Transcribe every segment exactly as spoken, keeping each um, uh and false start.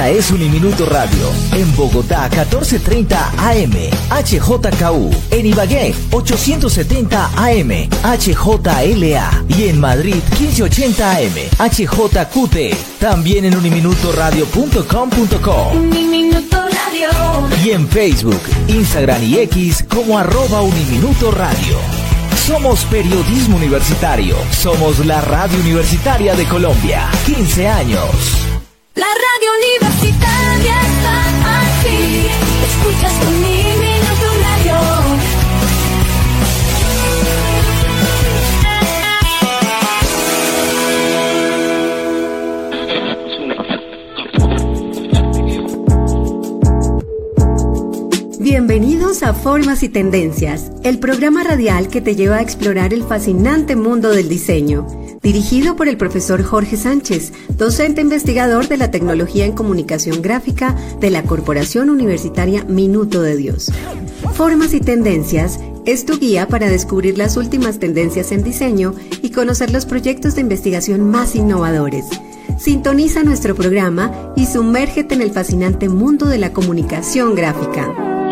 Esta es Uniminuto Radio. En Bogotá, catorce treinta A M, H J K U. En Ibagué, ochocientos setenta A M, H J L A. Y en Madrid, quince ochenta A M, H J Q T. También en uniminutoradio punto com punto co. Uniminuto Radio. Y en Facebook, Instagram y X como arroba Uniminuto Radio. Somos periodismo universitario. Somos la radio universitaria de Colombia. quince años. La radio universitaria está aquí. Escuchas Uniminuto Radio. Bienvenidos a Formas y Tendencias, el programa radial que te lleva a explorar el fascinante mundo del diseño. Dirigido por el profesor Jorge Sánchez, docente investigador de la tecnología en comunicación gráfica de la Corporación Universitaria Minuto de Dios. Formas y Tendencias es tu guía para descubrir las últimas tendencias en diseño y conocer los proyectos de investigación más innovadores. Sintoniza nuestro programa y sumérgete en el fascinante mundo de la comunicación gráfica.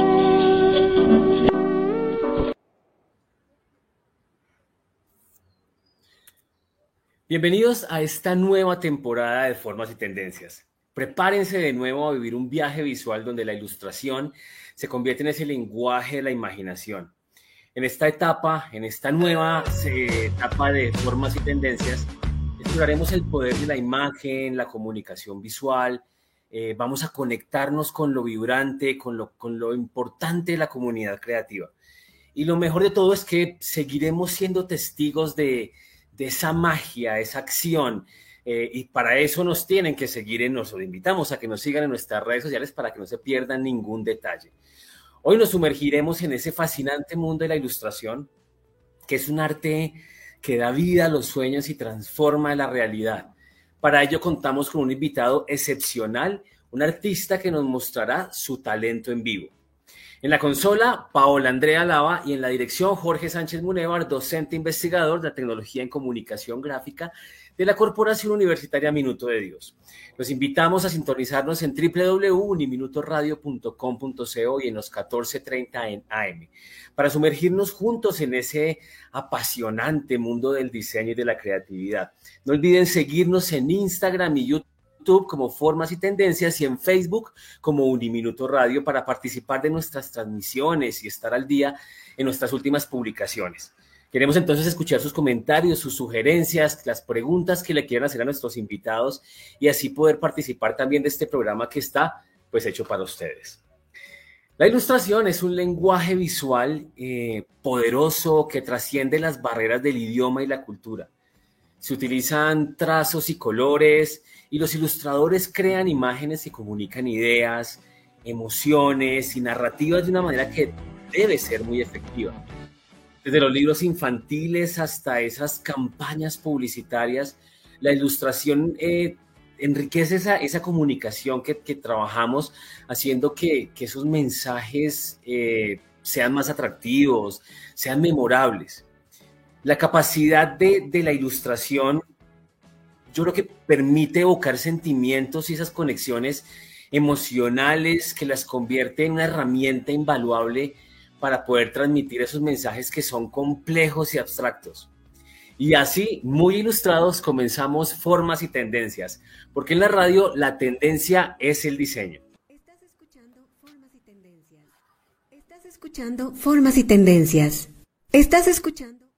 Bienvenidos a esta nueva temporada de Formas y Tendencias. Prepárense de nuevo a vivir un viaje visual donde la ilustración se convierte en ese lenguaje de la imaginación. En esta etapa, en esta nueva eh, etapa de Formas y Tendencias, exploraremos el poder de la imagen, la comunicación visual. Eh, vamos a conectarnos con lo vibrante, con lo, con lo importante de la comunidad creativa. Y lo mejor de todo es que seguiremos siendo testigos de de esa magia, esa acción, eh, y para eso nos tienen que seguir, en nosotros invitamos a que nos sigan en nuestras redes sociales para que no se pierdan ningún detalle. Hoy nos sumergiremos en ese fascinante mundo de la ilustración, que es un arte que da vida a los sueños y transforma la realidad. Para ello contamos con un invitado excepcional, un artista que nos mostrará su talento en vivo. En la consola, Paola Andrea Lava, y en la dirección, Jorge Sánchez Munevar, docente investigador de la tecnología en comunicación gráfica de la Corporación Universitaria Minuto de Dios. Los invitamos a sintonizarnos en doble u doble u doble u punto uniminutoradio punto com punto co y en los catorce treinta en A M, para sumergirnos juntos en ese apasionante mundo del diseño y de la creatividad. No olviden seguirnos en Instagram y YouTube como Formas y Tendencias y en Facebook como Uniminuto Radio para participar de nuestras transmisiones y estar al día en nuestras últimas publicaciones. Queremos entonces escuchar sus comentarios, sus sugerencias, las preguntas que le quieran hacer a nuestros invitados y así poder participar también de este programa que está pues hecho para ustedes. La ilustración es un lenguaje visual eh, poderoso que trasciende las barreras del idioma y la cultura. Se utilizan trazos y colores y los ilustradores crean imágenes y comunican ideas, emociones y narrativas de una manera que debe ser muy efectiva. Desde los libros infantiles hasta esas campañas publicitarias, la ilustración eh, enriquece esa, esa comunicación que, que trabajamos, haciendo que, que esos mensajes eh, sean más atractivos, sean memorables. La capacidad de, de la ilustración, yo creo que permite evocar sentimientos y esas conexiones emocionales que las convierte en una herramienta invaluable para poder transmitir esos mensajes que son complejos y abstractos. Y así, muy ilustrados, comenzamos Formas y Tendencias, porque en la radio la tendencia es el diseño. Estás escuchando Formas y Tendencias. Estás escuchando Formas y Tendencias. Estás escuchando.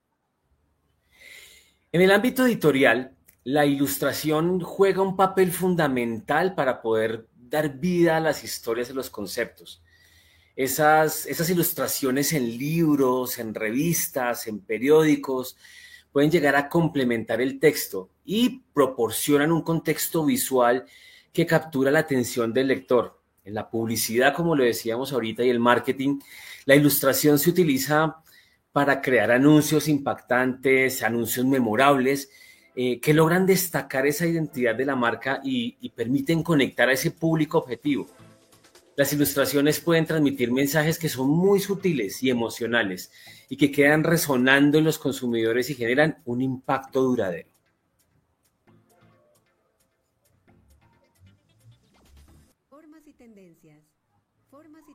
En el ámbito editorial, la ilustración juega un papel fundamental para poder dar vida a las historias y los conceptos. Esas, esas ilustraciones en libros, en revistas, en periódicos, pueden llegar a complementar el texto y proporcionan un contexto visual que captura la atención del lector. En la publicidad, como lo decíamos ahorita, y el marketing, la ilustración se utiliza para crear anuncios impactantes, anuncios memorables, eh, que logran destacar esa identidad de la marca y, y permiten conectar a ese público objetivo. Las ilustraciones pueden transmitir mensajes que son muy sutiles y emocionales y que quedan resonando en los consumidores y generan un impacto duradero.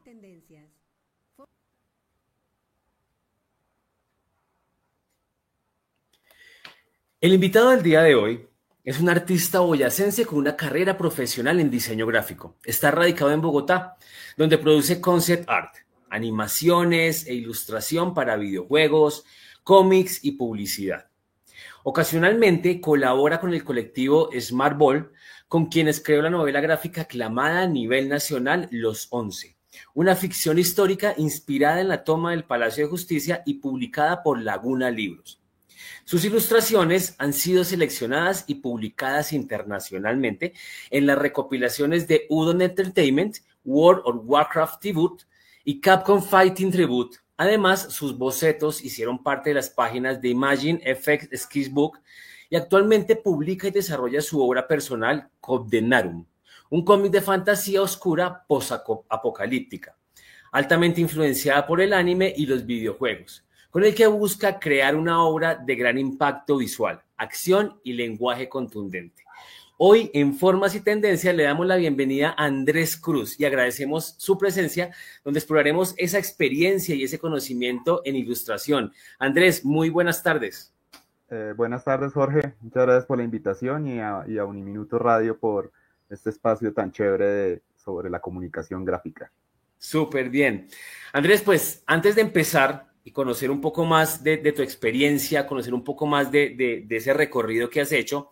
Tendencias. El invitado del día de hoy es un artista boyacense con una carrera profesional en diseño gráfico. Está radicado en Bogotá, donde produce concept art, animaciones e ilustración para videojuegos, cómics y publicidad. Ocasionalmente colabora con el colectivo Smart Ball, con quienes creó la novela gráfica aclamada a nivel nacional Los Once, una ficción histórica inspirada en la toma del Palacio de Justicia y publicada por Laguna Libros. Sus ilustraciones han sido seleccionadas y publicadas internacionalmente en las recopilaciones de Udon Entertainment, World of Warcraft Tribute y Capcom Fighting Tribute. Además, sus bocetos hicieron parte de las páginas de Imagine F X Sketchbook y actualmente publica y desarrolla su obra personal Condenarum, un cómic de fantasía oscura post-apocalíptica, altamente influenciada por el anime y los videojuegos, con el que busca crear una obra de gran impacto visual, acción y lenguaje contundente. Hoy, en Formas y Tendencias, le damos la bienvenida a Andrés Cruz y agradecemos su presencia, donde exploraremos esa experiencia y ese conocimiento en ilustración. Andrés, muy buenas tardes. Eh, buenas tardes, Jorge. Muchas gracias por la invitación y a, y a Uniminuto Radio por este espacio tan chévere de, sobre la comunicación gráfica. Súper bien. Andrés, pues, antes de empezar y conocer un poco más de, de tu experiencia, conocer un poco más de, de, de ese recorrido que has hecho,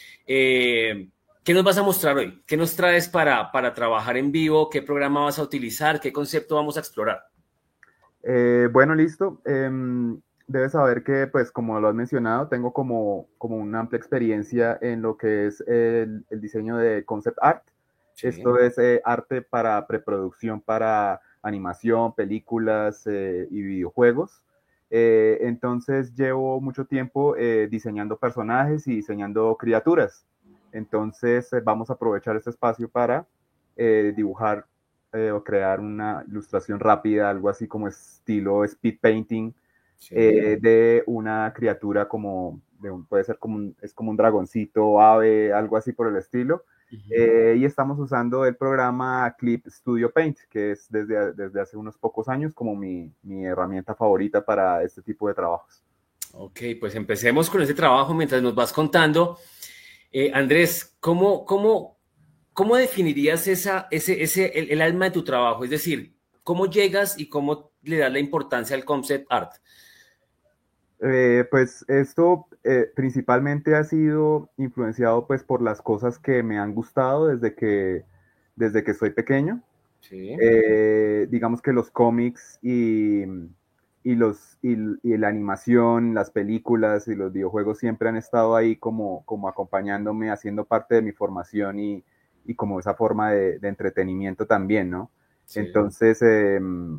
eh, ¿qué nos vas a mostrar hoy? ¿Qué nos traes para, para trabajar en vivo? ¿Qué programa vas a utilizar? ¿Qué concepto vamos a explorar? Eh, bueno, listo. Eh, debes saber que, pues, como lo has mencionado, tengo como, como una amplia experiencia en lo que es el, el diseño de concept art. Sí. Esto es eh, arte para preproducción, para animación, películas eh, y videojuegos. Eh, entonces llevo mucho tiempo eh, diseñando personajes y diseñando criaturas. Entonces eh, vamos a aprovechar este espacio para eh, dibujar eh, o crear una ilustración rápida, algo así como estilo speed painting, sí. eh, de una criatura como, de un, puede ser como un, es como un dragoncito, ave, algo así por el estilo. Uh-huh. Eh, y estamos usando el programa Clip Studio Paint, que es desde, desde hace unos pocos años como mi, mi herramienta favorita para este tipo de trabajos. Ok, pues empecemos con ese trabajo mientras nos vas contando. Eh, Andrés, ¿cómo, cómo, cómo definirías esa, ese, ese, el, el alma de tu trabajo? Es decir, ¿cómo llegas y cómo le das la importancia al concept art? Eh, pues esto eh, principalmente ha sido influenciado pues por las cosas que me han gustado desde que, desde que soy pequeño. Sí. Eh, digamos que los cómics y, y, los, y, y la animación, las películas y los videojuegos siempre han estado ahí como, como acompañándome, haciendo parte de mi formación y, y como esa forma de, de entretenimiento también, ¿no? Sí. Entonces... Eh,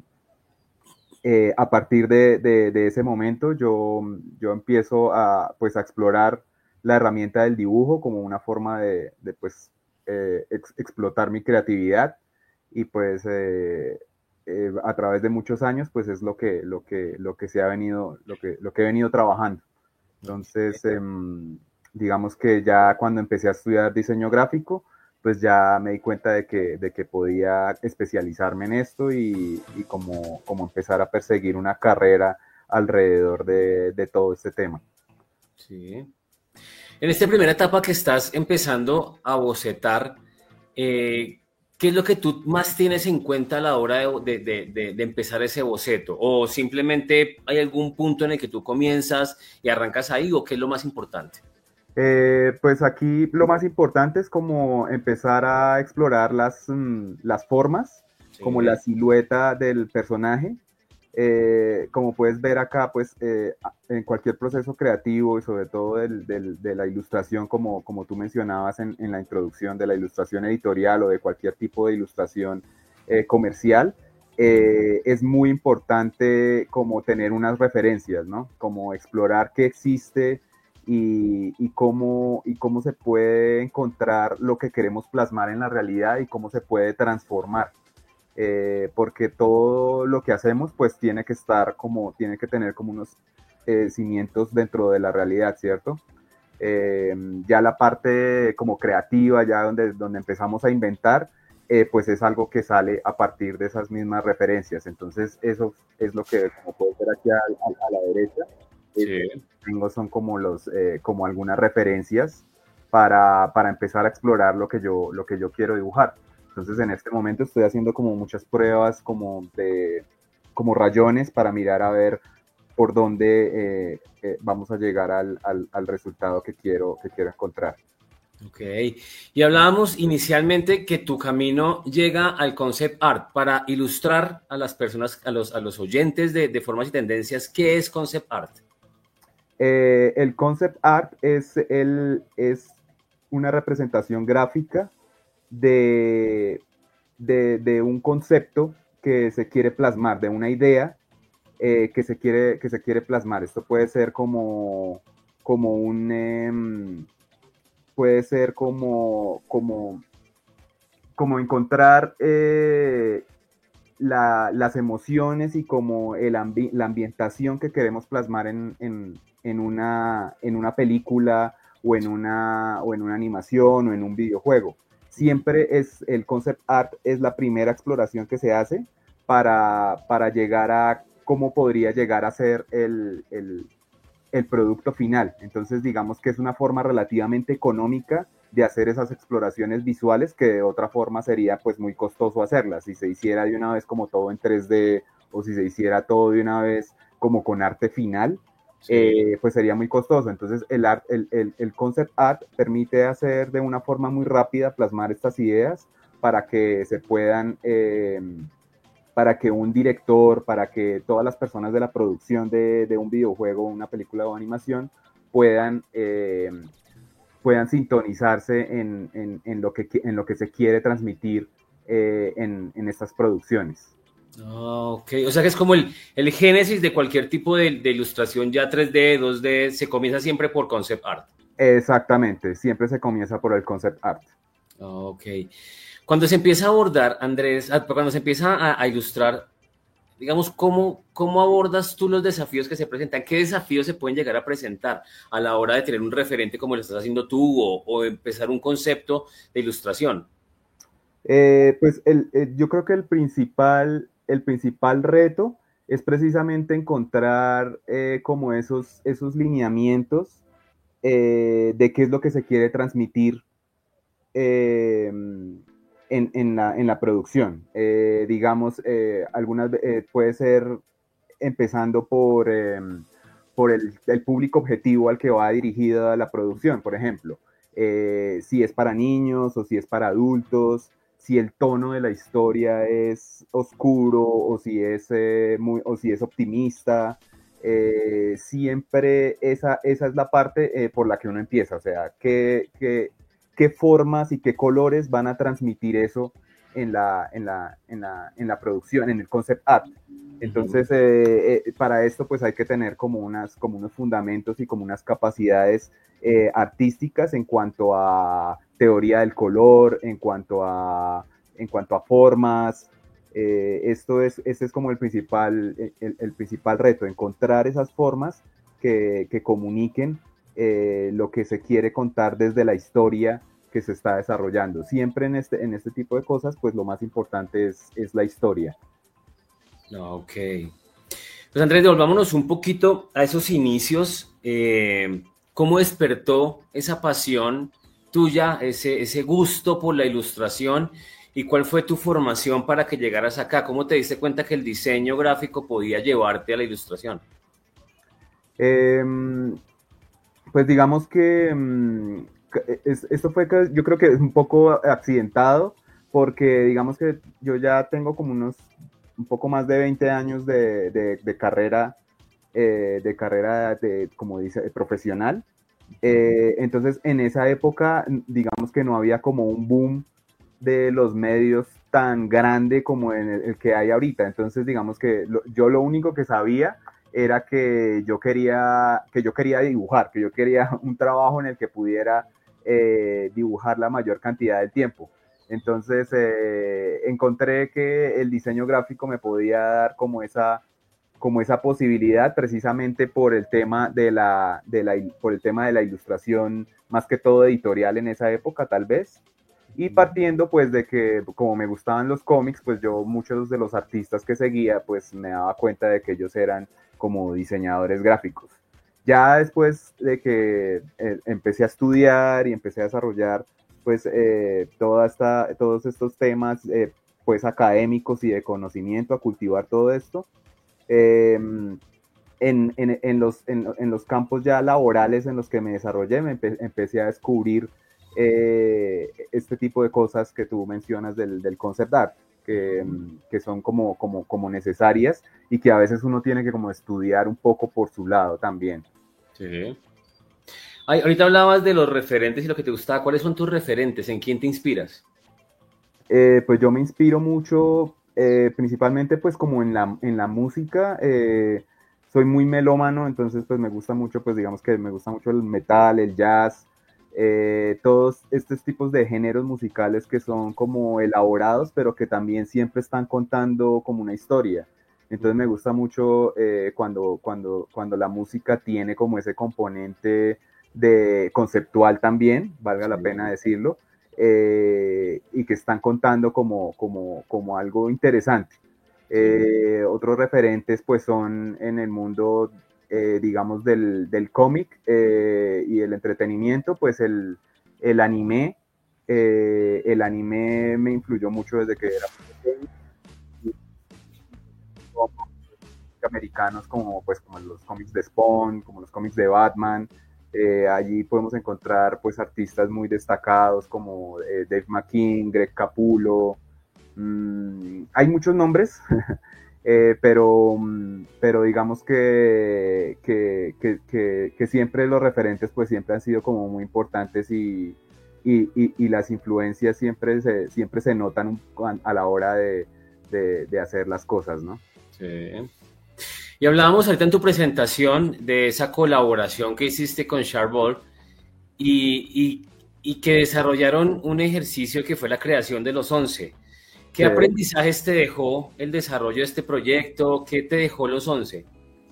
Eh, a partir de, de, de ese momento yo, yo empiezo a, pues, a explorar la herramienta del dibujo como una forma de, de pues, eh, ex, explotar mi creatividad y pues eh, eh, a través de muchos años pues es lo que, lo que, lo que se ha venido, lo que, lo que he venido trabajando. Entonces eh, digamos que ya cuando empecé a estudiar diseño gráfico pues ya me di cuenta de que, de que podía especializarme en esto y, y como, como empezar a perseguir una carrera alrededor de, de todo este tema. Sí. En esta primera etapa que estás empezando a bocetar, eh, ¿qué es lo que tú más tienes en cuenta a la hora de, de, de, de empezar ese boceto? ¿O simplemente hay algún punto en el que tú comienzas y arrancas ahí? ¿O qué es lo más importante? Eh, pues aquí lo más importante es como empezar a explorar las, mm, las formas, sí. Como la silueta del personaje. Eh, como puedes ver acá, pues eh, en cualquier proceso creativo y sobre todo del, del, de la ilustración, como, como tú mencionabas en, en la introducción, de la ilustración editorial o de cualquier tipo de ilustración eh, comercial, eh, es muy importante como tener unas referencias, ¿no? Como explorar qué existe y, y, cómo, y cómo se puede encontrar lo que queremos plasmar en la realidad y cómo se puede transformar. Eh, porque todo lo que hacemos pues tiene que estar como, tiene que tener como unos eh, cimientos dentro de la realidad, ¿cierto? Eh, ya la parte como creativa, ya donde, donde empezamos a inventar, eh, pues es algo que sale a partir de esas mismas referencias. Entonces eso es lo que, como puede ver aquí a, a, a la derecha, sí. tengo son como, los, eh, como algunas referencias para, para empezar a explorar lo que, yo, lo que yo quiero dibujar. Entonces en este momento estoy haciendo como muchas pruebas como de como rayones para mirar a ver por dónde eh, eh, vamos a llegar al, al, al resultado que quiero, que quiero encontrar. Ok, y hablábamos inicialmente que tu camino llega al concept art. Para ilustrar a las personas, a los, a los oyentes de, de Formas y Tendencias, ¿qué es concept art? Eh, el concept art es, el, es una representación gráfica de, de, de un concepto que se quiere plasmar, de una idea eh, que, se quiere, que se quiere plasmar. Esto puede ser como, como un... Eh, puede ser como, como, como encontrar eh, la, las emociones y como el ambi la ambientación que queremos plasmar en, en, en, una, en una película o en una, o en una animación o en un videojuego. Siempre es el concept art es la primera exploración que se hace para, para llegar a cómo podría llegar a ser el, el, el producto final. Entonces digamos que es una forma relativamente económica de hacer esas exploraciones visuales que de otra forma sería pues muy costoso hacerlas. Si se hiciera de una vez como todo en tres D o si se hiciera todo de una vez como con arte final, sí. eh, pues sería muy costoso. Entonces el, art, el, el, el concept art permite hacer de una forma muy rápida, plasmar estas ideas para que se puedan... Eh, para que un director, para que todas las personas de la producción de, de un videojuego, una película o animación puedan, eh, puedan sintonizarse en, en, en, lo que, en lo que se quiere transmitir eh, en, en estas producciones. Oh, ok, o sea que es como el, el génesis de cualquier tipo de, de ilustración ya tres D, dos D, se comienza siempre por concept art. Exactamente, siempre se comienza por el concept art. Ok. Cuando se empieza a abordar, Andrés, cuando se empieza a, a ilustrar, digamos, ¿cómo, ¿cómo abordas tú los desafíos que se presentan? ¿Qué desafíos se pueden llegar a presentar a la hora de tener un referente como lo estás haciendo tú o, o empezar un concepto de ilustración? Eh, pues el, el, yo creo que el principal, el principal reto es precisamente encontrar eh, como esos, esos lineamientos eh, de qué es lo que se quiere transmitir eh, en, en, la, en la producción. Eh, digamos, eh, algunas eh, puede ser empezando por, eh, por el, el público objetivo al que va dirigida la producción, por ejemplo. Eh, si es para niños o si es para adultos, si el tono de la historia es oscuro o si es, eh, muy, o si es optimista. Eh, siempre esa, esa es la parte eh, por la que uno empieza, o sea, qué, qué, qué formas y qué colores van a transmitir eso en la, en la, en la, en la producción, en el concept art. Entonces, eh, eh, para esto pues hay que tener como, unas, como unos fundamentos y como unas capacidades eh, artísticas en cuanto a teoría del color, en cuanto a, en cuanto a formas. Eh, esto es, este es como el principal, el, el principal reto, encontrar esas formas que, que comuniquen eh, lo que se quiere contar desde la historia que se está desarrollando. Siempre en este, en este tipo de cosas, pues lo más importante es, es la historia. Ok. Pues Andrés, devolvámonos un poquito a esos inicios. Eh, ¿Cómo despertó esa pasión tuya, ese, ese gusto por la ilustración? ¿Y cuál fue tu formación para que llegaras acá? ¿Cómo te diste cuenta que el diseño gráfico podía llevarte a la ilustración? Eh, pues digamos que um, es, esto fue, yo creo que es un poco accidentado, porque digamos que yo ya tengo como unos un poco más de veinte años de, de, de carrera, eh, de carrera de, como dice, de profesional. Eh, entonces en esa época digamos que no había como un boom de los medios tan grande como en el, el que hay ahorita. Entonces digamos que lo, yo lo único que sabía era que yo quería que yo quería dibujar, que yo quería un trabajo en el que pudiera eh, dibujar la mayor cantidad del tiempo. Entonces eh, encontré que el diseño gráfico me podía dar como esa, como esa posibilidad, precisamente por el tema de la, de la, por el tema de la ilustración, más que todo editorial en esa época tal vez. Y partiendo pues de que como me gustaban los cómics, pues yo muchos de los artistas que seguía pues me daba cuenta de que ellos eran como diseñadores gráficos. Ya después de que eh, empecé a estudiar y empecé a desarrollar pues eh, toda esta, todos estos temas eh, pues académicos y de conocimiento, a cultivar todo esto, eh, en, en, en, los, en, en los campos ya laborales en los que me desarrollé, me empe empecé a descubrir Eh, este tipo de cosas que tú mencionas del, del concept art, que, que son como, como, como necesarias y que a veces uno tiene que como estudiar un poco por su lado también. Sí. Ay, ahorita hablabas de los referentes y lo que te gustaba. ¿Cuáles son tus referentes? ¿En quién te inspiras? Eh, pues yo me inspiro mucho, eh, principalmente pues como en la, en la música. Eh, soy muy melómano, entonces pues me gusta mucho, pues digamos que me gusta mucho el metal, el jazz, Eh, todos estos tipos de géneros musicales que son como elaborados, pero que también siempre están contando como una historia. Entonces me gusta mucho eh, cuando, cuando, cuando la música tiene como ese componente de conceptual también, valga la pena decirlo, eh, y que están contando como, como, como algo interesante. Eh, otros referentes pues son en el mundo Eh, digamos, del, del cómic eh, y el entretenimiento, pues el, el anime, eh, el anime me influyó mucho desde que era pequeño, americanos como, pues, como los cómics de Spawn, como los cómics de Batman. Eh, allí podemos encontrar pues artistas muy destacados como eh, Dave McKean, Greg Capullo. Mm, hay muchos nombres, eh, pero, pero digamos que, que, que, que, que siempre los referentes pues siempre han sido como muy importantes y, y, y, y las influencias siempre se, siempre se notan a la hora de, de, de hacer las cosas, ¿no? Sí. Y hablábamos ahorita en tu presentación de esa colaboración que hiciste con Charbol y, y, y que desarrollaron un ejercicio que fue la creación de los once. ¿Qué sí. aprendizajes te dejó el desarrollo de este proyecto? ¿Qué te dejó los once?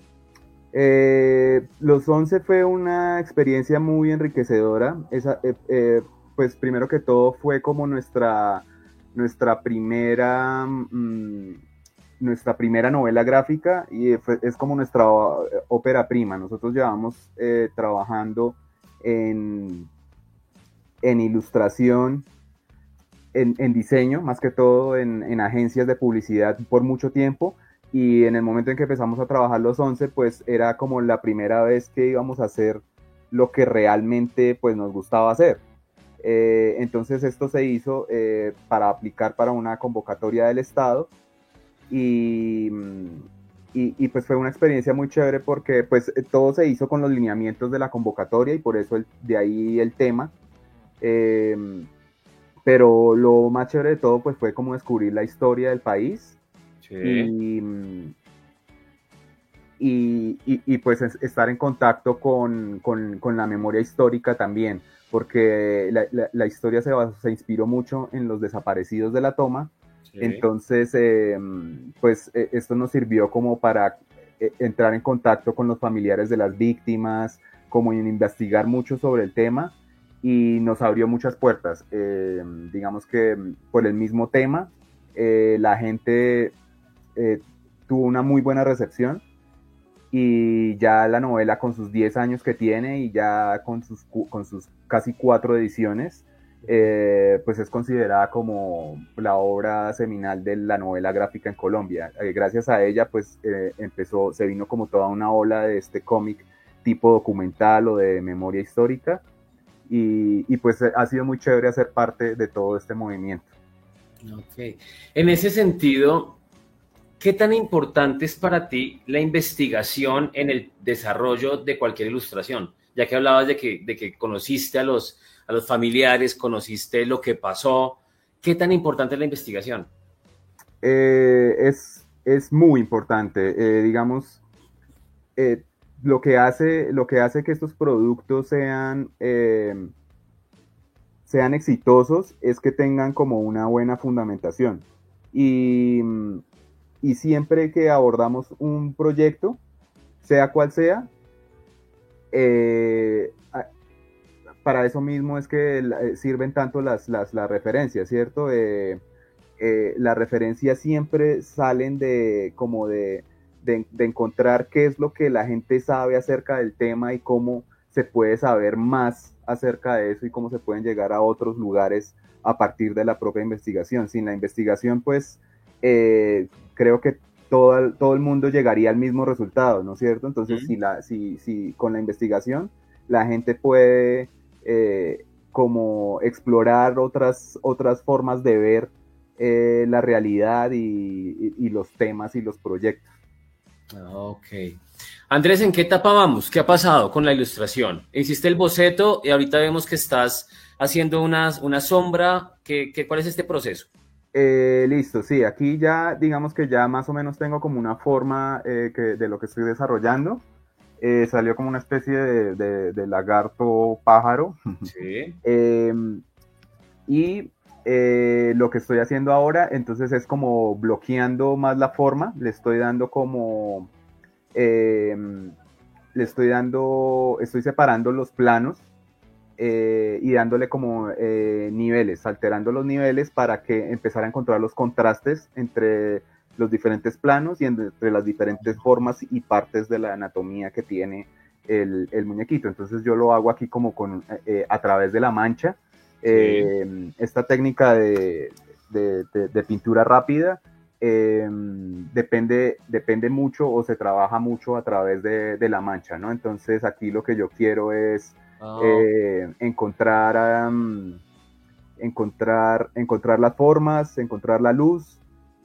Eh, los once fue una experiencia muy enriquecedora. Esa, eh, eh, pues primero que todo fue como nuestra, nuestra primera... Mmm, nuestra primera novela gráfica y fue, es como nuestra ópera prima. Nosotros llevamos eh, trabajando en, en ilustración, en, en diseño, más que todo en, en agencias de publicidad por mucho tiempo, y en el momento en que empezamos a trabajar los once, pues era como la primera vez que íbamos a hacer lo que realmente pues nos gustaba hacer. Eh, entonces esto se hizo eh, para aplicar para una convocatoria del Estado. Y, y, y pues fue una experiencia muy chévere porque pues todo se hizo con los lineamientos de la convocatoria y por eso el, de ahí el tema. Eh, pero lo más chévere de todo pues fue como descubrir la historia del país. Sí. y, y, y, y pues estar en contacto con, con, con la memoria histórica también, porque la, la, la historia se, se inspiró mucho en los desaparecidos de la toma. Sí. Entonces, eh, pues eh, esto nos sirvió como para eh, entrar en contacto con los familiares de las víctimas, como en investigar mucho sobre el tema, y nos abrió muchas puertas. Eh, digamos que por el mismo tema, eh, la gente eh, tuvo una muy buena recepción, y ya la novela con sus diez años que tiene y ya con sus, con sus casi cuatro ediciones, Eh, pues es considerada como la obra seminal de la novela gráfica en Colombia. Eh, gracias a ella pues eh, empezó, se vino como toda una ola de este cómic tipo documental o de memoria histórica, y, y pues ha sido muy chévere hacer parte de todo este movimiento. Ok, en ese sentido, ¿qué tan importante es para ti la investigación en el desarrollo de cualquier ilustración? Ya que hablabas de que, de que conociste a los a los familiares, conociste lo que pasó. ¿Qué tan importante es la investigación? Eh, es, es muy importante. Eh, digamos, eh, lo, que hace, lo que hace que estos productos sean, eh, sean exitosos es que tengan como una buena fundamentación. Y, y siempre que abordamos un proyecto, sea cual sea, eh, para eso mismo es que eh, sirven tanto las, las, las referencias, ¿cierto? Eh, eh, las referencias siempre salen de como de, de, de encontrar qué es lo que la gente sabe acerca del tema y cómo se puede saber más acerca de eso y cómo se pueden llegar a otros lugares a partir de la propia investigación. Sin la investigación, pues, eh, creo que todo, todo el mundo llegaría al mismo resultado, ¿no es cierto? Entonces, uh-huh. si, la, si, si con la investigación la gente puede eh, como explorar otras, otras formas de ver eh, la realidad y, y, y los temas y los proyectos. Ok. Andrés, ¿en qué etapa vamos? ¿Qué ha pasado con la ilustración? Hiciste el boceto y ahorita vemos que estás haciendo una, una sombra. ¿Qué, qué, ¿Cuál es este proceso? Eh, listo, sí, aquí ya digamos que ya más o menos tengo como una forma eh, que, de lo que estoy desarrollando. Eh, salió como una especie de, de, de lagarto pájaro. Sí. eh, y eh, lo que estoy haciendo ahora, entonces es como bloqueando más la forma, le estoy dando como... Eh, le estoy dando, estoy separando los planos eh, y dándole como eh, niveles, alterando los niveles para que empezar a encontrar los contrastes entre los diferentes planos y entre las diferentes formas y partes de la anatomía que tiene el, el muñequito. Entonces yo lo hago aquí como con, eh, a través de la mancha. Eh, sí. Esta técnica de, de, de, de pintura rápida eh, depende, depende mucho o se trabaja mucho a través de, de la mancha, ¿no? Entonces aquí lo que yo quiero es oh. eh, encontrar, um, encontrar, encontrar las formas, encontrar la luz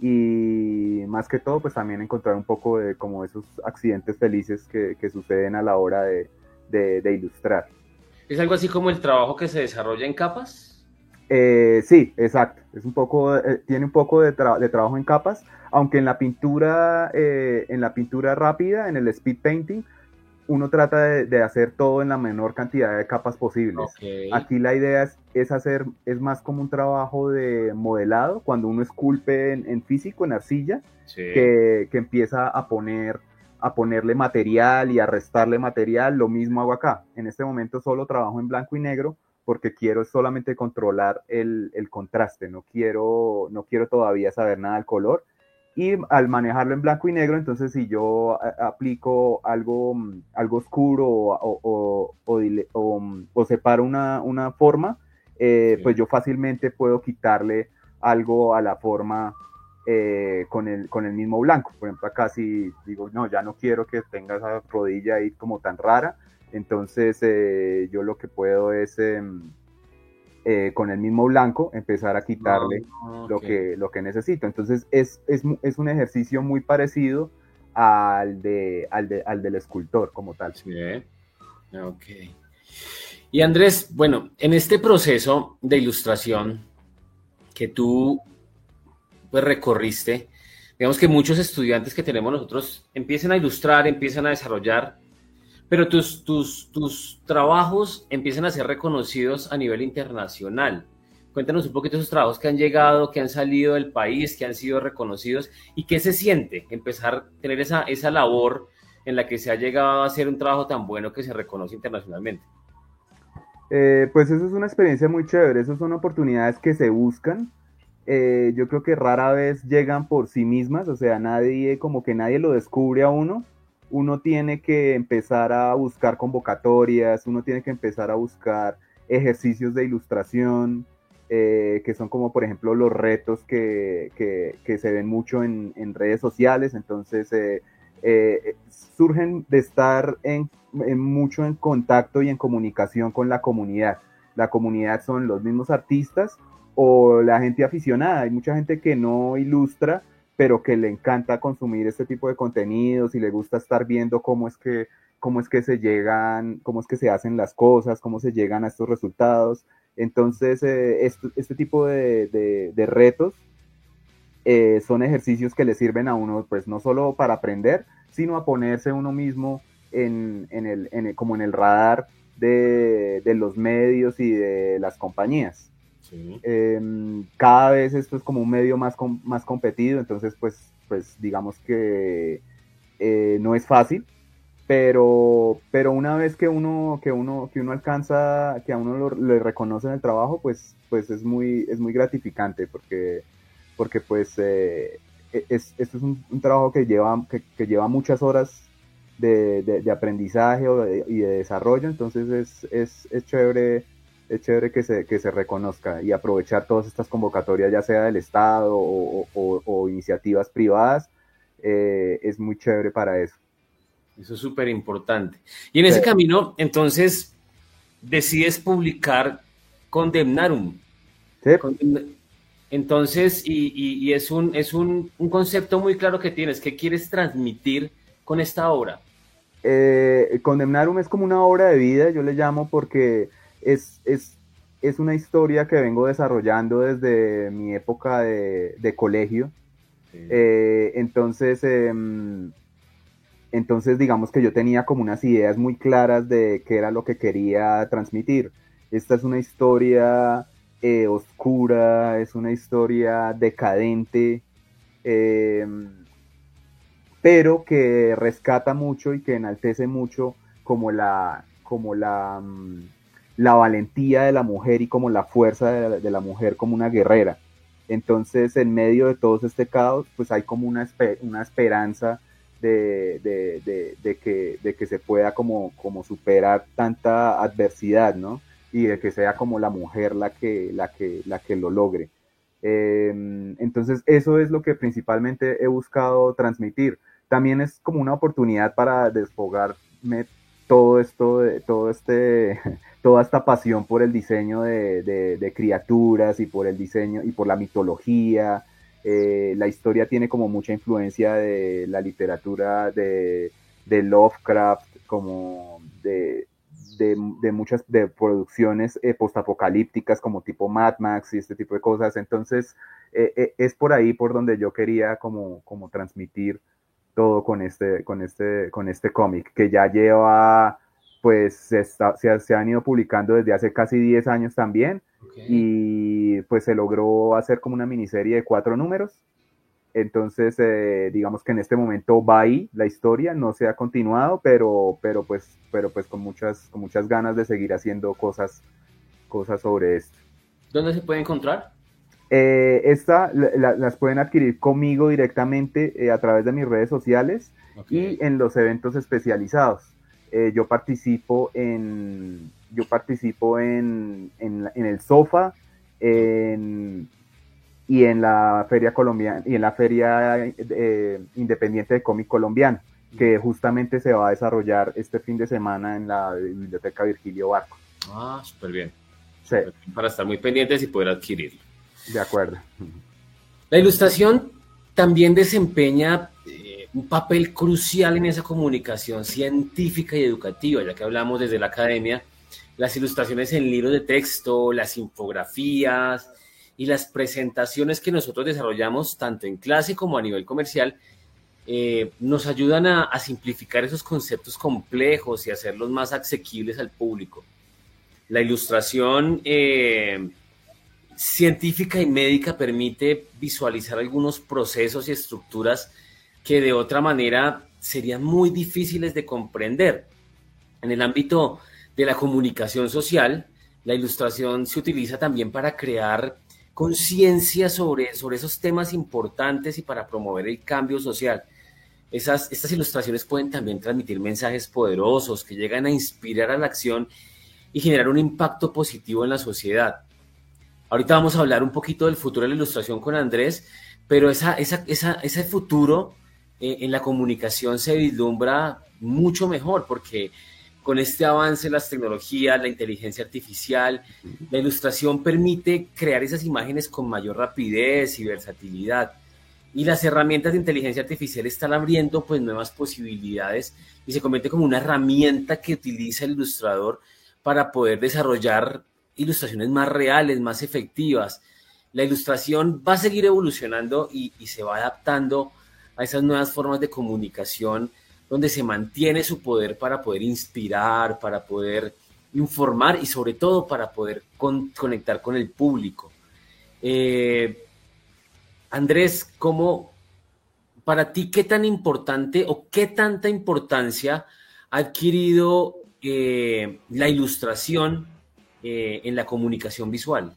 y más que todo pues también encontrar un poco de como esos accidentes felices que, que suceden a la hora de, de, de ilustrar. ¿Es algo así como el trabajo que se desarrolla en capas? Eh, sí, exacto. Es un poco, eh, tiene un poco de, tra de trabajo en capas, aunque en la pintura, eh, en la pintura rápida, en el speed painting, uno trata de, de hacer todo en la menor cantidad de capas posibles. Okay. Aquí la idea es, es hacer, es más como un trabajo de modelado, cuando uno esculpe en, en físico, en arcilla, sí. que, que empieza a poner, a ponerle material y a restarle material. Lo mismo hago acá. En este momento solo trabajo en blanco y negro, porque quiero solamente controlar el, el contraste, no quiero, no quiero todavía saber nada del color, y al manejarlo en blanco y negro, entonces si yo a, aplico algo, algo oscuro o, o, o, o, o, o separo una, una forma, eh, sí. pues yo fácilmente puedo quitarle algo a la forma eh, con, el, con el mismo blanco. Por ejemplo, acá si digo, no, ya no quiero que tenga esa rodilla ahí como tan rara, entonces eh, yo lo que puedo es eh, eh, con el mismo blanco empezar a quitarle oh, okay. lo, que, lo que necesito. Entonces es, es, es un ejercicio muy parecido al, de, al, de, al del escultor como tal. Sí. Ok. Y Andrés, bueno, en este proceso de ilustración que tú pues recorriste, digamos que muchos estudiantes que tenemos nosotros empiezan a ilustrar, empiezan a desarrollar, pero tus, tus, tus trabajos empiezan a ser reconocidos a nivel internacional. Cuéntanos un poquito de esos trabajos que han llegado, que han salido del país, que han sido reconocidos, y qué se siente empezar a tener esa, esa labor en la que se ha llegado a hacer un trabajo tan bueno que se reconoce internacionalmente. Eh, pues eso es una experiencia muy chévere, esas son oportunidades que se buscan. Eh, yo creo que rara vez llegan por sí mismas, o sea, nadie, como que nadie lo descubre a uno. Uno tiene que empezar a buscar convocatorias, uno tiene que empezar a buscar ejercicios de ilustración, eh, que son como por ejemplo los retos que, que, que se ven mucho en, en redes sociales. Entonces eh, eh, surgen de estar en, en mucho en contacto y en comunicación con la comunidad. La comunidad son los mismos artistas o la gente aficionada. Hay mucha gente que no ilustra, pero que le encanta consumir este tipo de contenidos y le gusta estar viendo cómo es que, cómo es que se llegan, cómo es que se hacen las cosas, cómo se llegan a estos resultados. Entonces, eh, este, este tipo de, de, de retos eh, son ejercicios que le sirven a uno, pues no solo para aprender, sino a ponerse uno mismo en, en el, en el, como en el radar de, de los medios y de las compañías. Sí. Eh, cada vez esto es como un medio más, com más competido, entonces pues, pues digamos que eh, no es fácil, pero, pero una vez que uno, que uno, que uno alcanza, que a uno lo, le reconocen el trabajo, pues, pues es muy, es muy gratificante, porque, porque pues eh, es, esto es un, un trabajo que lleva, que, que lleva muchas horas de, de, de aprendizaje o de, y de desarrollo, entonces es, es, es chévere, es chévere que se, que se reconozca y aprovechar todas estas convocatorias, ya sea del Estado o, o, o iniciativas privadas, eh, es muy chévere para eso. Eso es súper importante. Y en ese sí. camino, entonces, decides publicar Condemnarum. Sí. Condemn... Entonces, y, y, y es, un, es un, un concepto muy claro que tienes. ¿Qué quieres transmitir con esta obra? Eh, Condemnarum es como una obra de vida, yo le llamo, porque es, es, es una historia que vengo desarrollando desde mi época de, de colegio. Sí. Eh, entonces... Eh, Entonces, digamos que yo tenía como unas ideas muy claras de qué era lo que quería transmitir. Esta es una historia eh, oscura, es una historia decadente, eh, pero que rescata mucho y que enaltece mucho como la, como la, la valentía de la mujer y como la fuerza de la, de la mujer como una guerrera. Entonces, en medio de todo este caos, pues hay como una, esper- una esperanza De, de, de, de, que, de que se pueda como, como superar tanta adversidad, ¿no? Y de que sea como la mujer la que, la que, la que lo logre. Eh, entonces eso es lo que principalmente he buscado transmitir. También es como una oportunidad para desfogarme todo esto, de, todo este, toda esta pasión por el diseño de, de, de criaturas y por el diseño y por la mitología. Eh, la historia tiene como mucha influencia de la literatura de, de Lovecraft, como de, de, de muchas de producciones eh, postapocalípticas como tipo Mad Max y este tipo de cosas. Entonces eh, eh, es por ahí por donde yo quería como, como transmitir todo con este, con este, con este cómic, que ya lleva, pues se, está, se, se han ido publicando desde hace casi diez años también. Okay. Y pues se logró hacer como una miniserie de cuatro números. Entonces eh, digamos que en este momento va ahí la historia, no se ha continuado, pero, pero, pues, pero pues con muchas, con muchas ganas de seguir haciendo cosas, cosas sobre esto. ¿Dónde se puede encontrar? Eh, esta la, la, las pueden adquirir conmigo directamente eh, a través de mis redes sociales. Okay. Y en los eventos especializados. Eh, yo participo en yo participo en, en, en el Sofa en, y en la feria colombiana y en la feria eh, independiente de cómic colombiano, que justamente se va a desarrollar este fin de semana en la Biblioteca Virgilio Barco. Ah, súper bien. Sí. Para estar muy pendientes y poder adquirirlo. De acuerdo. La ilustración también desempeña eh, un papel crucial en esa comunicación científica y educativa, ya que hablamos desde la academia. Las ilustraciones en libros de texto, las infografías y las presentaciones que nosotros desarrollamos tanto en clase como a nivel comercial eh, nos ayudan a, a simplificar esos conceptos complejos y hacerlos más asequibles al público. La ilustración eh, científica y médica permite visualizar algunos procesos y estructuras que de otra manera serían muy difíciles de comprender. En el ámbito de la comunicación social, la ilustración se utiliza también para crear conciencia sobre, sobre esos temas importantes y para promover el cambio social. Esas, estas ilustraciones pueden también transmitir mensajes poderosos que llegan a inspirar a la acción y generar un impacto positivo en la sociedad. Ahorita vamos a hablar un poquito del futuro de la ilustración con Andrés, pero esa, esa, esa, ese futuro eh, en la comunicación se vislumbra mucho mejor, porque con este avance de las tecnologías, la inteligencia artificial, la ilustración permite crear esas imágenes con mayor rapidez y versatilidad. Y las herramientas de inteligencia artificial están abriendo pues nuevas posibilidades y se convierte como una herramienta que utiliza el ilustrador para poder desarrollar ilustraciones más reales, más efectivas. La ilustración va a seguir evolucionando y, y se va adaptando a esas nuevas formas de comunicación donde se mantiene su poder para poder inspirar, para poder informar y sobre todo para poder con, conectar con el público. Eh, Andrés, ¿cómo, para ti qué tan importante o qué tanta importancia ha adquirido eh, la ilustración eh, en la comunicación visual?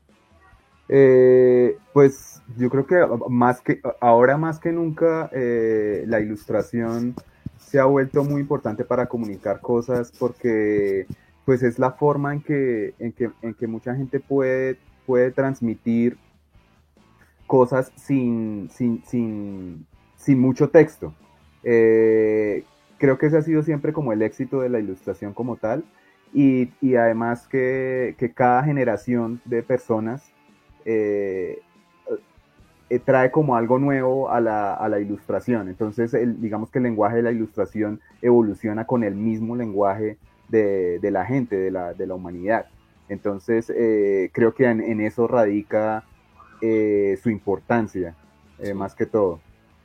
Eh, pues yo creo que más que ahora más que nunca eh, la ilustración se ha vuelto muy importante para comunicar cosas porque pues es la forma en que, en que, en que mucha gente puede, puede transmitir cosas sin, sin, sin, sin mucho texto. Eh, creo que ese ha sido siempre como el éxito de la ilustración como tal y, y además que, que cada generación de personas Eh, eh, trae como algo nuevo a la, a la ilustración. Entonces, el, digamos que el lenguaje de la ilustración evoluciona con el mismo lenguaje de, de la gente, de la, de la humanidad. Entonces, eh, creo que en, en eso radica eh, su importancia, eh, sí. Más que todo.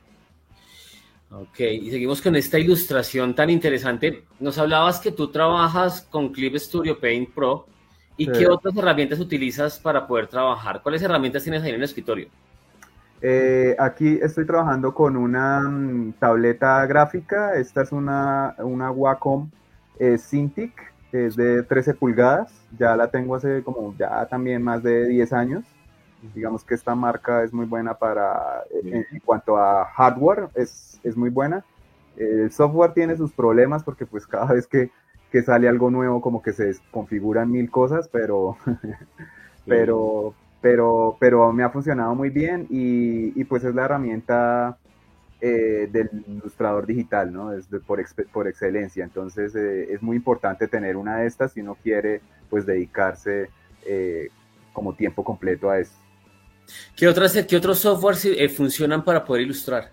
Ok, y seguimos con esta ilustración tan interesante. Nos hablabas que tú trabajas con Clip Studio Paint Pro. ¿Y sí. qué otras herramientas utilizas para poder trabajar? ¿Cuáles herramientas tienes ahí en el escritorio? Eh, aquí estoy trabajando con una um, tableta gráfica. Esta es una, una Wacom eh, Cintiq, que es de trece pulgadas. Ya la tengo hace como ya también más de diez años. Digamos que esta marca es muy buena para, en, en cuanto a hardware, es, es muy buena. El software tiene sus problemas porque pues cada vez que que sale algo nuevo como que se desconfiguran mil cosas, pero, pero, pero, pero me ha funcionado muy bien y, y pues es la herramienta eh, del ilustrador digital, ¿no? Es de, por, ex, por excelencia, entonces eh, es muy importante tener una de estas si uno quiere pues dedicarse eh, como tiempo completo a esto. ¿Qué, otras, qué otros softwares eh, funcionan para poder ilustrar?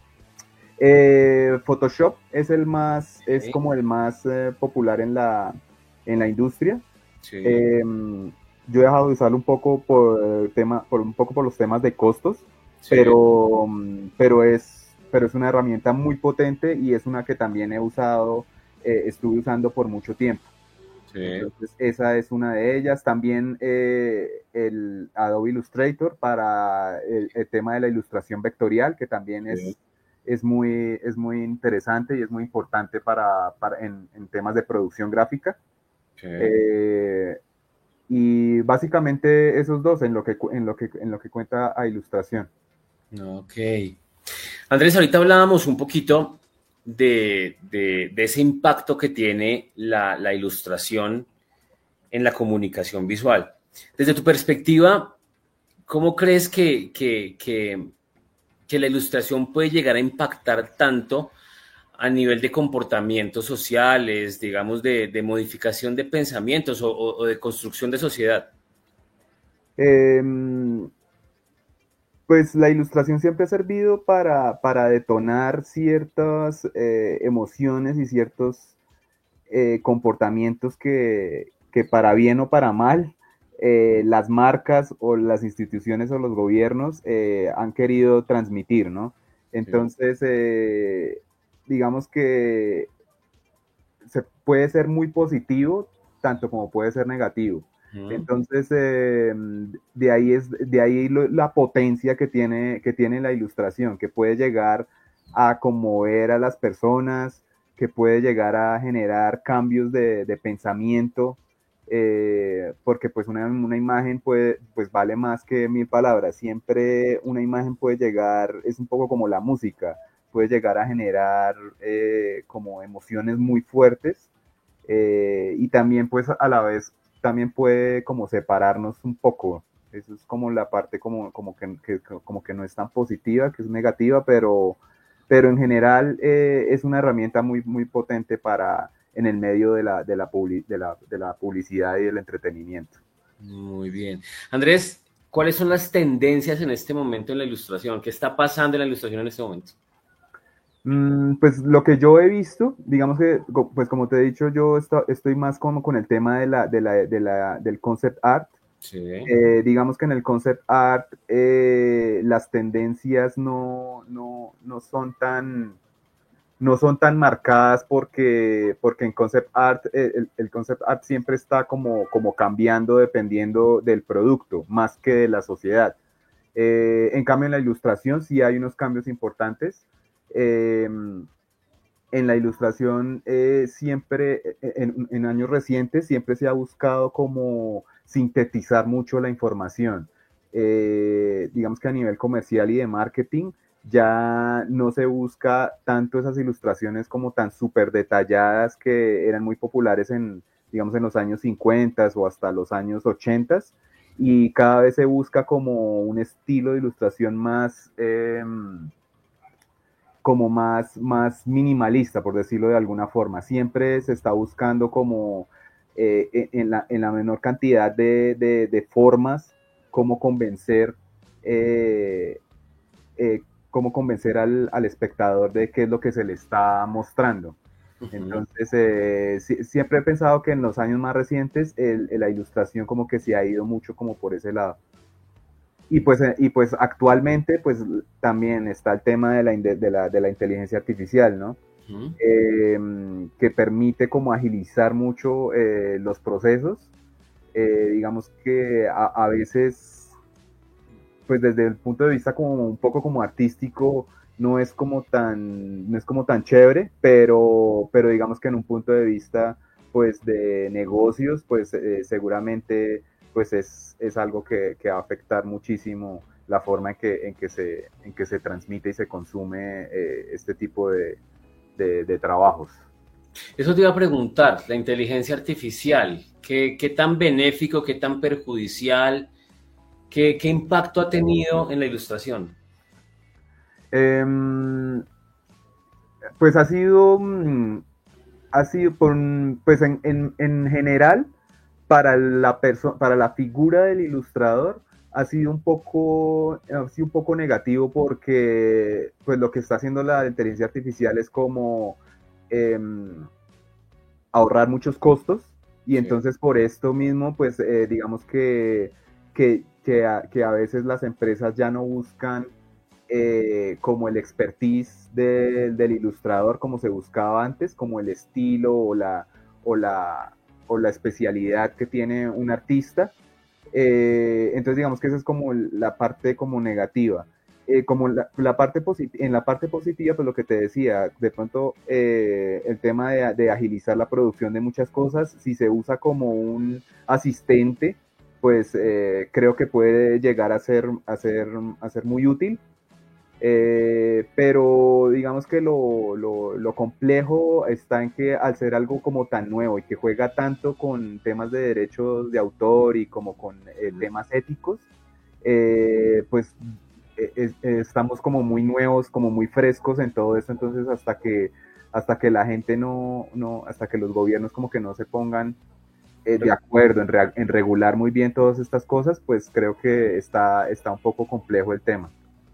Eh, Photoshop es el más, sí. es como el más eh, popular en la, en la industria. Sí. Eh, yo he dejado de usarlo un poco por tema, por un poco por los temas de costos, sí. pero, pero es, pero es una herramienta muy potente y es una que también he usado, eh, estuve usando por mucho tiempo. Sí. Entonces esa es una de ellas. También eh, el Adobe Illustrator para el, el tema de la ilustración vectorial, que también es sí. Es muy, es muy interesante y es muy importante para, para en, en temas de producción gráfica. Okay. Eh, y básicamente esos dos en lo que, en lo que, en lo que cuenta a ilustración. Ok. Andrés, ahorita hablábamos un poquito de, de, de ese impacto que tiene la, la ilustración en la comunicación visual. Desde tu perspectiva, ¿cómo crees que... que, que que la ilustración puede llegar a impactar tanto a nivel de comportamientos sociales, digamos, de, de modificación de pensamientos o, o, o de construcción de sociedad? Eh, pues la ilustración siempre ha servido para, para detonar ciertas eh, emociones y ciertos eh, comportamientos que, que para bien o para mal, Eh, las marcas o las instituciones o los gobiernos eh, han querido transmitir, ¿no? Entonces, eh, digamos que se puede ser muy positivo, tanto como puede ser negativo. Uh-huh. Entonces, eh, de ahí es de ahí lo, la potencia que tiene, que tiene la ilustración, que puede llegar a conmover a las personas, que puede llegar a generar cambios de, de pensamiento. Eh, porque pues una, una imagen puede, pues vale más que mil palabras. Siempre una imagen puede llegar, es un poco como la música, puede llegar a generar eh, como emociones muy fuertes eh, y también pues a la vez también puede como separarnos un poco. Eso es como la parte como, como, que, que, como que no es tan positiva, que es negativa, pero, pero en general eh, es una herramienta muy, muy potente para en el medio de la, de, la publi, de, la, de la publicidad y del entretenimiento. Muy bien. Andrés, ¿cuáles son las tendencias en este momento en la ilustración? ¿Qué está pasando en la ilustración en este momento? Mm, pues lo que yo he visto, digamos que, pues como te he dicho, yo estoy, estoy más como con el tema de la, de la, de la, del concept art. Sí. Eh, digamos que en el concept art eh, las tendencias no, no, no son tan... no son tan marcadas porque, porque en concept art, el, el concept art siempre está como, como cambiando dependiendo del producto, más que de la sociedad. Eh, en cambio, en la ilustración sí hay unos cambios importantes. Eh, en la ilustración eh, siempre, en, en años recientes, siempre se ha buscado como sintetizar mucho la información. Eh, digamos que a nivel comercial y de marketing, ya no se busca tanto esas ilustraciones como tan súper detalladas que eran muy populares en, digamos, en los años cincuenta o hasta los años ochenta, y cada vez se busca como un estilo de ilustración más, eh, como más, más minimalista, por decirlo de alguna forma. Siempre se está buscando como eh, en, la, en la menor cantidad de, de, de formas, cómo convencer eh, eh, cómo convencer al, al espectador de qué es lo que se le está mostrando. Uh-huh. Entonces, eh, si, siempre he pensado que en los años más recientes el, la ilustración como que se ha ido mucho como por ese lado. Y pues, y pues actualmente pues también está el tema de la, de la, de la inteligencia artificial, ¿no? Uh-huh. Eh, que permite como agilizar mucho eh, los procesos. Eh, digamos que a, a veces, pues desde el punto de vista como un poco como artístico, no es como tan, no es como tan chévere, pero, pero digamos que en un punto de vista pues de negocios, pues eh, seguramente pues es, es algo que, que va a afectar muchísimo la forma en que, en que, se, en que se transmite y se consume eh, este tipo de, de, de trabajos. Eso te iba a preguntar, la inteligencia artificial, ¿qué, qué tan benéfico, qué tan perjudicial, qué, qué impacto ha tenido en la ilustración? Eh, pues ha sido, ha sido por, pues en, en, en general, para la, perso- para la figura del ilustrador, ha sido un poco, ha sido un poco negativo porque pues lo que está haciendo la inteligencia artificial es como eh, ahorrar muchos costos, y entonces por esto mismo pues eh, digamos que, que, que, a, que a veces las empresas ya no buscan eh, como el expertise de, del ilustrador como se buscaba antes, como el estilo o la, o la, o la especialidad que tiene un artista. Eh, entonces digamos que esa es como la parte como negativa. Eh, como la, la parte en la parte positiva, pues lo que te decía, de pronto eh, el tema de, de agilizar la producción de muchas cosas, si se usa como un asistente, pues eh, creo que puede llegar a ser, a ser, a ser muy útil. Eh, pero digamos que lo, lo, lo complejo está en que al ser algo como tan nuevo y que juega tanto con temas de derechos de autor y como con eh, temas éticos, eh, pues eh, eh, estamos como muy nuevos, como muy frescos en todo esto. Entonces hasta que, hasta que la gente no, no, hasta que los gobiernos como que no se pongan eh, de acuerdo en, re, en regular muy bien todas estas cosas, pues creo que está, está un poco complejo el tema.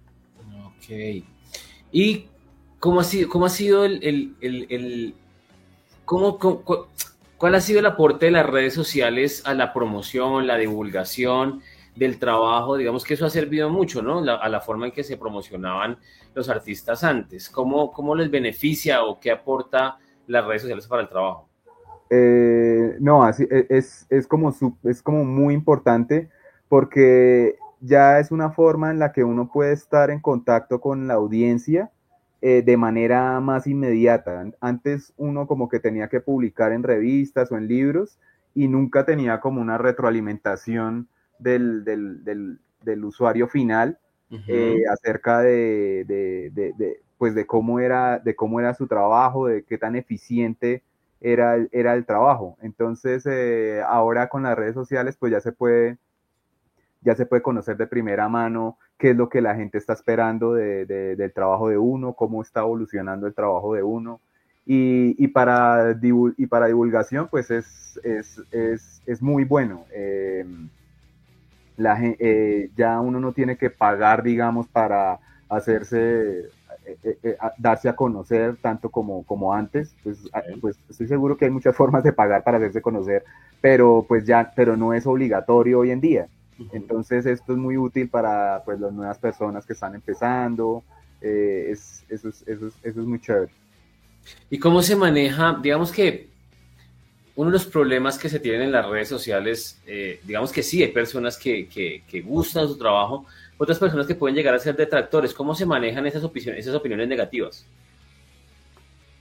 Ok. ¿Y cómo ha sido, cómo ha sido el, el, el, el cómo, cómo, cuál ha sido el aporte de las redes sociales a la promoción, la divulgación del trabajo? Digamos que eso ha servido mucho, ¿no? La, a la forma en que se promocionaban los artistas antes. ¿Cómo, cómo les beneficia o qué aporta las redes sociales para el trabajo? Eh, no, así es, es, como, es como muy importante porque ya es una forma en la que uno puede estar en contacto con la audiencia eh, de manera más inmediata. Antes uno como que tenía que publicar en revistas o en libros y nunca tenía como una retroalimentación del, del, del, del usuario final uh-huh. eh, acerca de, de, de, de, pues de, cómo era, de cómo era su trabajo, de qué tan eficiente era, era el trabajo. Entonces eh, ahora con las redes sociales pues ya se puede ya se puede conocer de primera mano qué es lo que la gente está esperando de, de, del trabajo de uno, cómo está evolucionando el trabajo de uno. Y, y, para, divul y para divulgación, pues es, es, es, es muy bueno. Eh, la, eh, ya uno no tiene que pagar, digamos, para hacerse, eh, eh, darse a conocer tanto como, como antes. Pues, pues estoy seguro que hay muchas formas de pagar para hacerse conocer, pero, pues ya, pero no es obligatorio hoy en día. Entonces esto es muy útil para pues las nuevas personas que están empezando, eh, es, eso, es, eso, es, eso es muy chévere. ¿Y cómo se maneja? Digamos que uno de los problemas que se tienen en las redes sociales, eh, digamos que sí, hay personas que, que, que gustan su trabajo, otras personas que pueden llegar a ser detractores. ¿Cómo se manejan esas opiniones, esas opiniones negativas?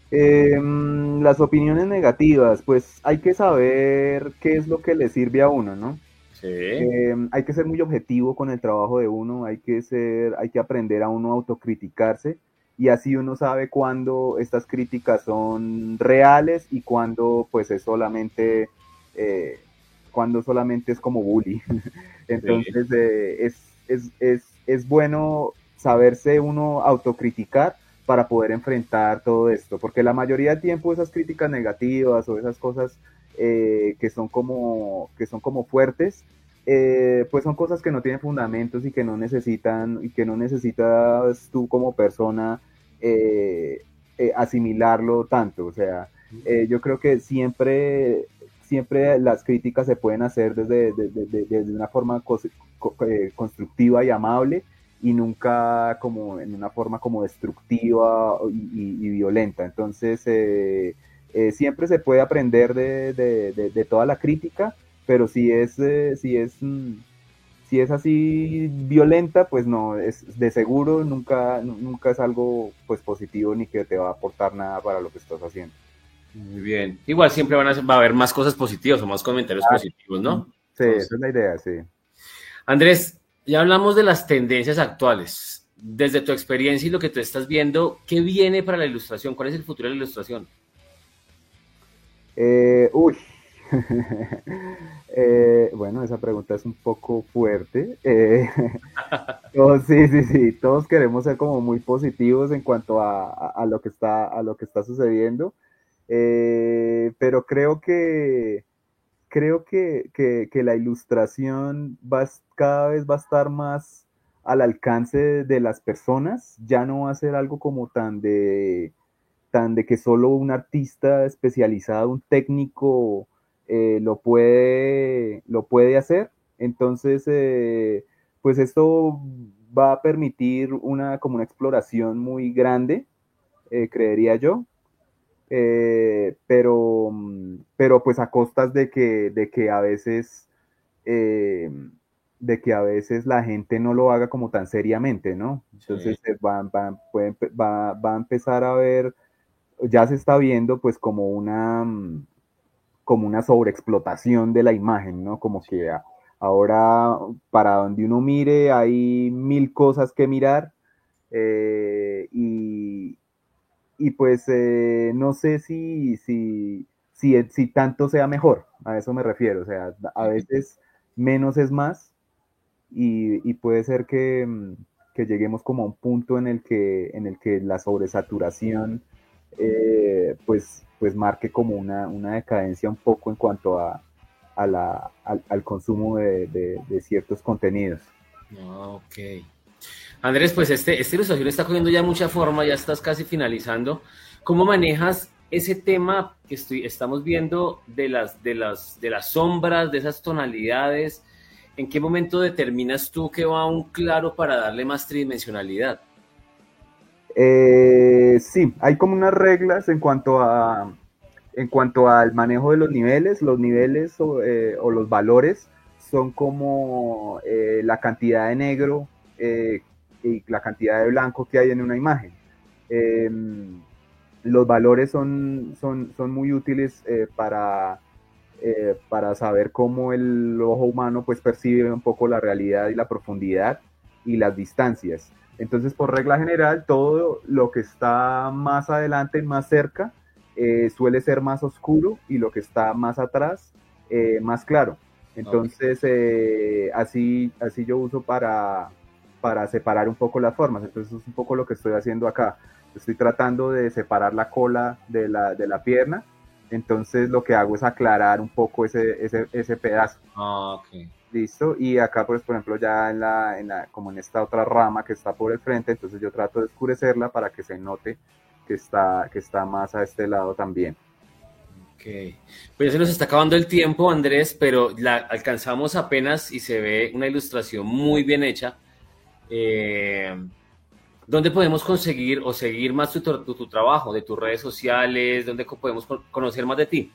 Eh, las opiniones negativas, pues hay que saber qué es lo que le sirve a uno, ¿no? Sí. Eh, hay que ser muy objetivo con el trabajo de uno, hay que ser, hay que aprender a uno a autocriticarse y así uno sabe cuándo estas críticas son reales y cuándo pues es solamente, eh, cuando solamente es como bully. Entonces Sí. eh, es, es, es, es bueno saberse uno autocriticar para poder enfrentar todo esto, porque la mayoría del tiempo esas críticas negativas o esas cosas eh, que son como que son como fuertes, eh, pues son cosas que no tienen fundamentos y que no necesitan y que no necesitas tú como persona eh, eh, asimilarlo tanto. O sea, eh, yo creo que siempre siempre las críticas se pueden hacer desde, desde, desde, desde una forma co co eh, constructiva y amable y nunca como en una forma como destructiva y, y, y violenta. Entonces, eh, eh, siempre se puede aprender de, de, de, de, toda la crítica, pero si es, eh, si es, si es así violenta, pues no, es de seguro nunca, nunca es algo pues positivo ni que te va a aportar nada para lo que estás haciendo. Muy bien. Igual siempre van a, va a haber más cosas positivas o más comentarios Ah, positivos, ¿no? sí, Entonces, esa es la idea, sí. Andrés, ya hablamos de las tendencias actuales. Desde tu experiencia y lo que tú estás viendo, ¿qué viene para la ilustración? ¿Cuál es el futuro de la ilustración? Eh, uy. eh, bueno, esa pregunta es un poco fuerte. Eh, todos, sí, sí, sí. Todos queremos ser como muy positivos en cuanto a, a, a lo que está, a lo que está sucediendo. Eh, pero creo que creo que, que, que la ilustración va, cada vez va a estar más al alcance de las personas, ya no va a ser algo como tan de, tan de que solo un artista especializado, un técnico eh, lo, puede, lo puede hacer. Entonces, eh, pues esto va a permitir una, como una exploración muy grande, eh, creería yo, eh, pero, pero pues a costas de que, de que a veces eh, de que a veces la gente no lo haga como tan seriamente, ¿no? Entonces Sí. va, va, puede, va, va a empezar a ver, ya se está viendo pues como una, como una sobreexplotación de la imagen, ¿no? Como que a, ahora para donde uno mire hay mil cosas que mirar eh, y, y pues eh, no sé si, si, si, si tanto sea mejor, a eso me refiero, o sea, a veces menos es más y, y puede ser que, que, lleguemos como a un punto en el que, en el que la sobresaturación eh, pues, pues marque como una, una decadencia un poco en cuanto a, a la, al, al consumo de, de, de ciertos contenidos. Ok. Andrés, pues este, esta ilustración está cogiendo ya mucha forma, ya estás casi finalizando. ¿Cómo manejas ese tema que estoy, estamos viendo de las, de, las, de las sombras, de esas tonalidades? ¿En qué momento determinas tú que va un claro para darle más tridimensionalidad? Eh, sí, hay como unas reglas en cuanto a en cuanto al manejo de los niveles. Los niveles o, eh, o los valores son como eh, la cantidad de negro eh, y la cantidad de blanco que hay en una imagen. Eh, los valores son, son, son muy útiles eh, para, eh, para saber cómo el ojo humano pues, percibe un poco la realidad y la profundidad y las distancias. Entonces, por regla general, todo lo que está más adelante, más cerca, eh, suele ser más oscuro y lo que está más atrás, eh, más claro. Entonces, eh, así, así yo uso para, para separar un poco las formas. Entonces, es un poco lo que estoy haciendo acá. Estoy tratando de separar la cola de la, de la pierna. Entonces, lo que hago es aclarar un poco ese, ese, ese pedazo. Ah, ok. Listo, y acá pues por ejemplo ya en la, en la, como en esta otra rama que está por el frente, entonces yo trato de oscurecerla para que se note que está, que está más a este lado también. Ok, pues ya se nos está acabando el tiempo, Andrés, pero la alcanzamos apenas y se ve una ilustración muy bien hecha. Eh, ¿Dónde podemos conseguir o seguir más tu, tu, tu trabajo, de tus redes sociales? ¿Dónde podemos conocer más de ti?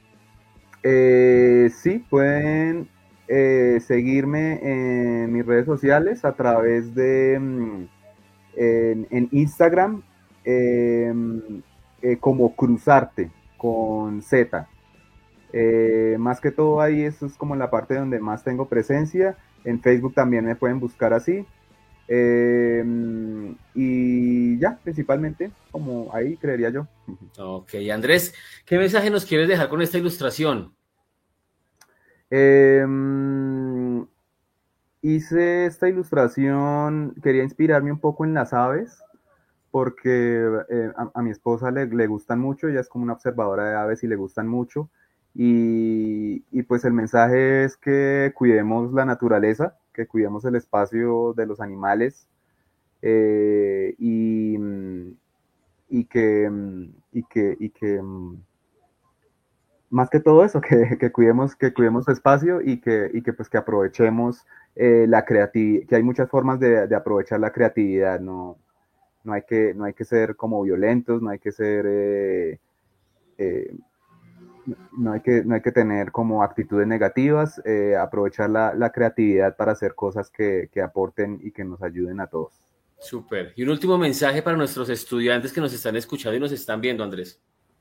Eh, sí, pueden eh, seguirme en mis redes sociales a través de mm, en, en Instagram. Eh, eh, como cruzarte con Z. Eh, más que todo ahí, eso es como la parte donde más tengo presencia. En Facebook también me pueden buscar así. Eh, y ya, principalmente, como ahí creería yo. Ok, Andrés, ¿qué mensaje nos quieres dejar con esta ilustración? Eh, hice esta ilustración, quería inspirarme un poco en las aves, porque eh, a, a mi esposa le, le gustan mucho, ella es como una observadora de aves y le gustan mucho. Y, y pues el mensaje es que cuidemos la naturaleza, que cuidemos el espacio de los animales, eh, y, y, que, y, que, y que más que todo eso, que, que cuidemos, que cuidemos su espacio y que, y que, pues, que aprovechemos eh, la creatividad, que hay muchas formas de, de aprovechar la creatividad, no, no, hay que, no hay que ser como violentos, no hay que ser... Eh, eh, No hay, que, no hay que tener como actitudes negativas, eh, aprovechar la, la creatividad para hacer cosas que, que aporten y que nos ayuden a todos. Súper. Y un último mensaje para nuestros estudiantes que nos están escuchando y nos están viendo, Andrés.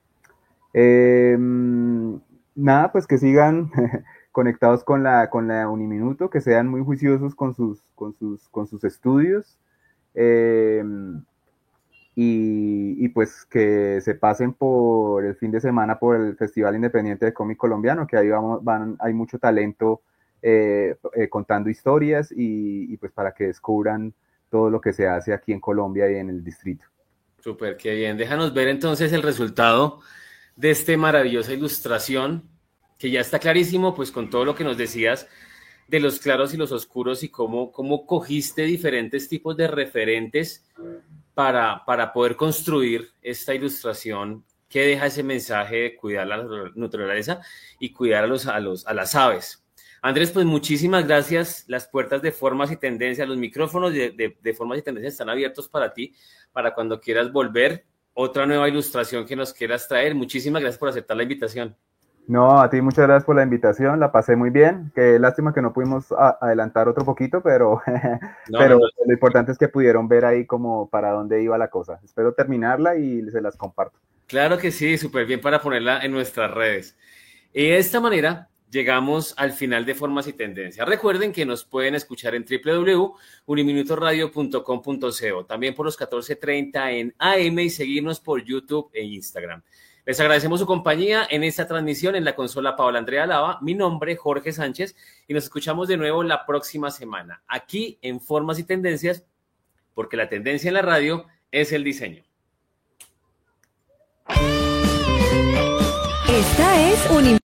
Eh, nada, pues que sigan conectados con la, con la Uniminuto, que sean muy juiciosos con sus, con sus, con sus estudios. Eh, Y, y pues que se pasen por el fin de semana por el Festival Independiente de Cómic Colombiano, que ahí vamos, van, hay mucho talento eh, eh, contando historias y, y pues para que descubran todo lo que se hace aquí en Colombia y en el distrito. Súper, qué bien. Déjanos ver entonces el resultado de esta maravillosa ilustración, que ya está clarísimo, pues con todo lo que nos decías de los claros y los oscuros y cómo, cómo cogiste diferentes tipos de referentes Para, para poder construir esta ilustración que deja ese mensaje de cuidar la naturaleza y cuidar a, los, a, los, a las aves. Andrés, pues muchísimas gracias. Las puertas de Formas y Tendencias, los micrófonos de, de, de Formas y Tendencias están abiertos para ti, para cuando quieras volver, otra nueva ilustración que nos quieras traer. Muchísimas gracias por aceptar la invitación. No, a ti muchas gracias por la invitación, la pasé muy bien, qué lástima que no pudimos a, adelantar otro poquito, pero, no, pero no, no. Lo importante es que pudieron ver ahí como para dónde iba la cosa. Espero terminarla y se las comparto. Claro que sí, súper bien para ponerla en nuestras redes. Y de esta manera llegamos al final de Formas y Tendencias. Recuerden que nos pueden escuchar en doble u doble u doble u punto uniminutoradio punto com punto co, también por los catorce treinta en A M y seguirnos por YouTube e Instagram. Les agradecemos su compañía en esta transmisión. En la consola Paola Andrea Lava, mi nombre Jorge Sánchez, y nos escuchamos de nuevo la próxima semana aquí en Formas y Tendencias, porque la tendencia en la radio es el diseño. Esta es Uniminuto.